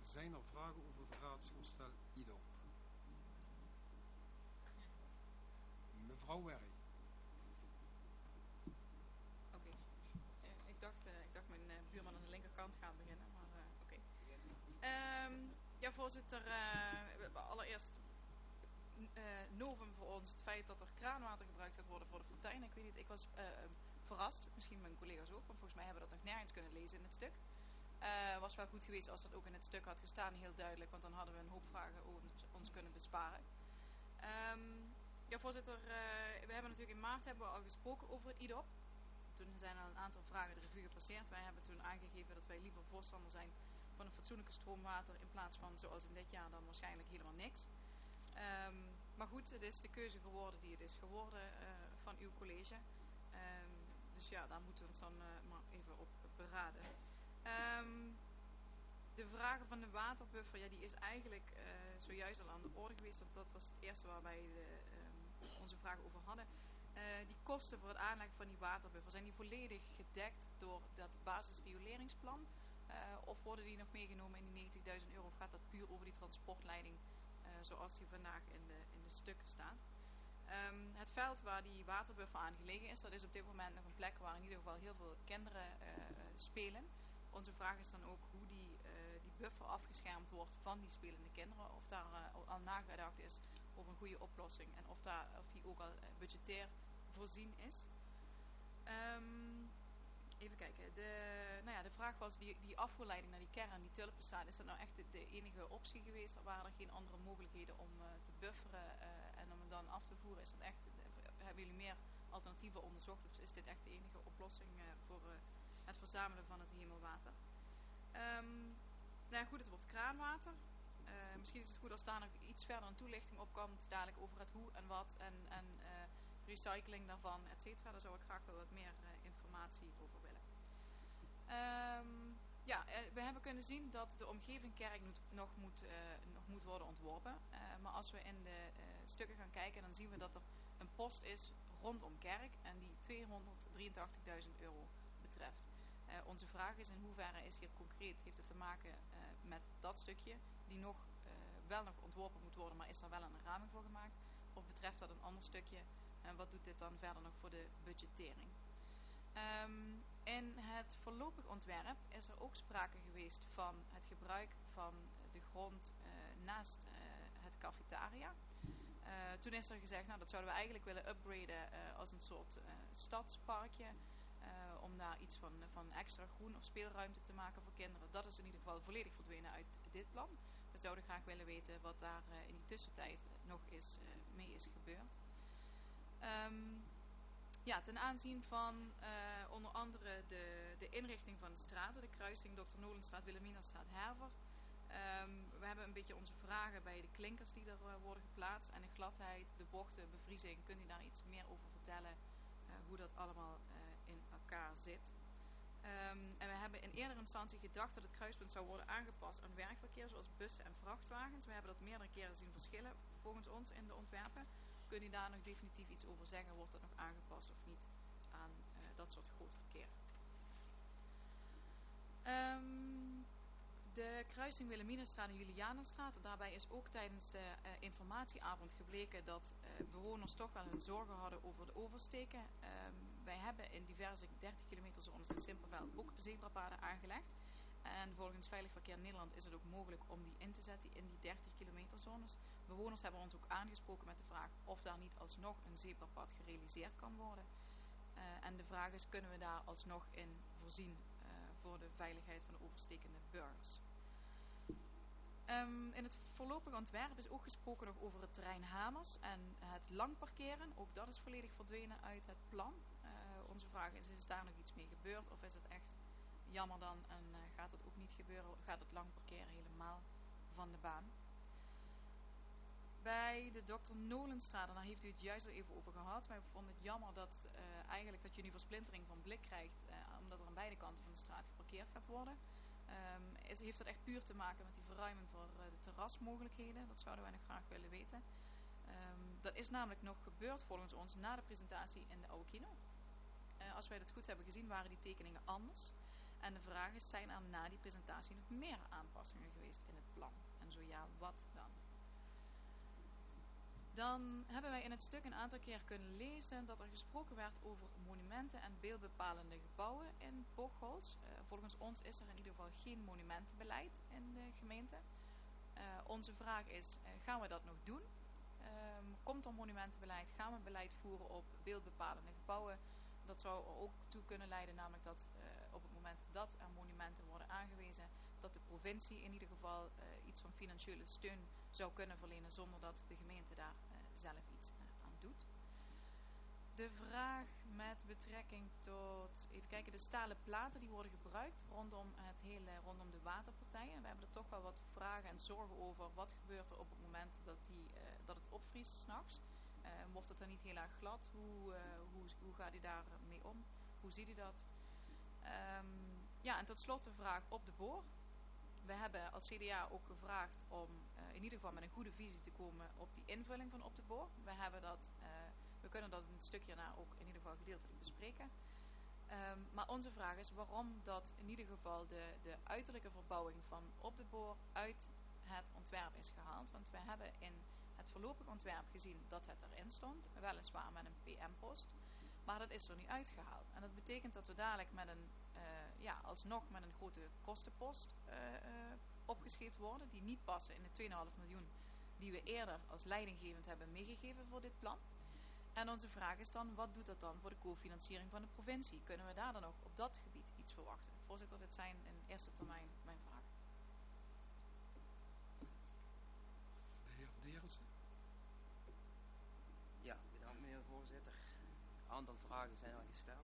Zijn er vragen over het raadsvoorstel IDOP? Mevrouw Werry. Oké. Ik dacht mijn buurman aan de linkerkant gaat beginnen, maar oké. Ja, voorzitter, allereerst novum voor ons het feit dat er kraanwater gebruikt gaat worden voor de fontein. Ik weet niet, ik was verrast, misschien mijn collega's ook, want volgens mij hebben we dat nog nergens kunnen lezen in het stuk. Was wel goed geweest als dat ook in het stuk had gestaan, heel duidelijk, want dan hadden we een hoop vragen ons kunnen besparen. Ja, voorzitter, we hebben natuurlijk in maart al gesproken over het IDOP. Toen zijn al een aantal vragen de revue gepasseerd. Wij hebben toen aangegeven dat wij liever voorstander zijn van een fatsoenlijke stroomwater in plaats van, zoals in dit jaar, dan waarschijnlijk helemaal niks. Maar goed, het is de keuze geworden die het is geworden van uw college. Dus ja, daar moeten we ons dan maar even op beraden. De vragen van de waterbuffer, ja, die is eigenlijk zojuist al aan de orde geweest. Want dat was het eerste waar wij onze vragen over hadden. Die kosten voor het aanleggen van die waterbuffer, zijn die volledig gedekt door dat basisrioleringsplan? Of worden die nog meegenomen in die €90.000? Of gaat dat puur over die transportleiding zoals die vandaag in de stukken staat? Het veld waar die waterbuffer aan gelegen is, dat is op dit moment nog een plek waar in ieder geval heel veel kinderen spelen. Onze vraag is dan ook hoe die buffer afgeschermd wordt van die spelende kinderen. Of daar al nagedacht is over een goede oplossing. En of die ook al budgetair voorzien is. Even kijken. De vraag was die afvoerleiding naar die kern, die Tulpenstraat. Is dat nou echt de enige optie geweest? Of waren er geen andere mogelijkheden om te bufferen en om het dan af te voeren? Is dat echt, hebben jullie meer alternatieven onderzocht? Of is dit echt de enige oplossing voor het verzamelen van het hemelwater? Nou goed, het wordt kraanwater. Misschien is het goed als daar nog iets verder een toelichting op komt, dadelijk over het hoe en wat en recycling daarvan, et cetera. Daar zou ik graag wel wat meer informatie over willen. We hebben kunnen zien dat de omgeving Kerk nog moet worden ontworpen. Maar als we in de stukken gaan kijken, dan zien we dat er een post is rondom Kerk en die €283.000 betreft. Onze vraag is in hoeverre is hier concreet, heeft het te maken met dat stukje die wel nog ontworpen moet worden, maar is er wel een raming voor gemaakt? Of betreft dat een ander stukje? En wat doet dit dan verder nog voor de budgettering? In het voorlopig ontwerp is er ook sprake geweest van het gebruik van de grond naast het cafetaria. Toen is er gezegd, nou dat zouden we eigenlijk willen upgraden als een soort stadsparkje. Om daar iets van extra groen of speelruimte te maken voor kinderen. Dat is in ieder geval volledig verdwenen uit dit plan. We zouden graag willen weten wat daar in die tussentijd nog mee is gebeurd. Ten aanzien van onder andere de inrichting van de straten, de kruising Dr. Nolenstraat, Wilhelminastraat, Herver. We hebben een beetje onze vragen bij de klinkers die er worden geplaatst en de gladheid, de bochten, bevriezing. Kunt u daar iets meer over vertellen hoe dat allemaal in elkaar zit? En we hebben in eerdere instantie gedacht dat het kruispunt zou worden aangepast aan werkverkeer, zoals bussen en vrachtwagens. We hebben dat meerdere keren zien verschillen volgens ons in de ontwerpen. Kunt u daar nog definitief iets over zeggen? Wordt dat nog aangepast of niet aan dat soort groot verkeer? De kruising Wilhelminastraat en Julianenstraat. Daarbij is ook tijdens de informatieavond gebleken dat bewoners toch wel hun zorgen hadden over de oversteken. Wij hebben in diverse 30 kilometer zones in Simperveld ook zebrapaden aangelegd. En volgens Veilig Verkeer Nederland is het ook mogelijk om die in te zetten in die 30 kilometer zones. Bewoners hebben ons ook aangesproken met de vraag of daar niet alsnog een zebrapad gerealiseerd kan worden. En de vraag is, kunnen we daar alsnog in voorzien voor de veiligheid van de overstekende burgers? In het voorlopige ontwerp is ook gesproken nog over het terrein Hamers en het lang parkeren. Ook dat is volledig verdwenen uit het plan. Onze vraag is daar nog iets mee gebeurd of is het echt jammer dan en gaat het ook niet gebeuren? Gaat het lang parkeren helemaal van de baan? Bij de Dr. Nolenstraat, en daar heeft u het juist al even over gehad. Wij vonden het jammer dat eigenlijk dat je nu versplintering van blik krijgt, omdat er aan beide kanten van de straat geparkeerd gaat worden. Heeft dat echt puur te maken met die verruiming voor de terrasmogelijkheden? Dat zouden wij nog graag willen weten. Dat is namelijk nog gebeurd volgens ons na de presentatie in de oude kino. Als wij dat goed hebben gezien, waren die tekeningen anders. En de vraag is, zijn er na die presentatie nog meer aanpassingen geweest in het plan? En zo ja, wat dan? Dan hebben wij in het stuk een aantal keer kunnen lezen dat er gesproken werd over monumenten en beeldbepalende gebouwen in Bocholt. Volgens ons is er in ieder geval geen monumentenbeleid in de gemeente. Onze vraag is, gaan we dat nog doen? Komt er monumentenbeleid? Gaan we beleid voeren op beeldbepalende gebouwen? Dat zou er ook toe kunnen leiden, namelijk dat op het moment dat er monumenten worden aangewezen, dat de provincie in ieder geval iets van financiële steun zou kunnen verlenen zonder dat de gemeente daar zelf iets aan doet. De vraag met betrekking tot, even kijken, de stalen platen die worden gebruikt rondom de waterpartijen. We hebben er toch wel wat vragen en zorgen over. Wat gebeurt er op het moment dat het opvriest 's nachts? Wordt het dan niet heel erg glad? Hoe gaat u daar mee om? Hoe ziet u dat? En tot slot de vraag op de boor. We hebben als CDA ook gevraagd om in ieder geval met een goede visie te komen op die invulling van op de boor. We kunnen dat in het stukje daarna ook in ieder geval gedeeltelijk bespreken. Maar onze vraag is waarom dat in ieder geval de uiterlijke verbouwing van op de boor uit het ontwerp is gehaald. Want we hebben in het voorlopig ontwerp gezien dat het erin stond. Weliswaar met een PM-post. Maar dat is er nu uitgehaald. En dat betekent dat we dadelijk alsnog met een grote kostenpost opgescheept worden. Die niet passen in de 2,5 miljoen die we eerder als leidinggevend hebben meegegeven voor dit plan. En onze vraag is dan, wat doet dat dan voor de cofinanciering van de provincie? Kunnen we daar dan nog op dat gebied iets verwachten? Voorzitter, dit zijn in eerste termijn mijn vragen. De heer Derissen. Ja, bedankt meneer de voorzitter. Een aantal vragen zijn al gesteld.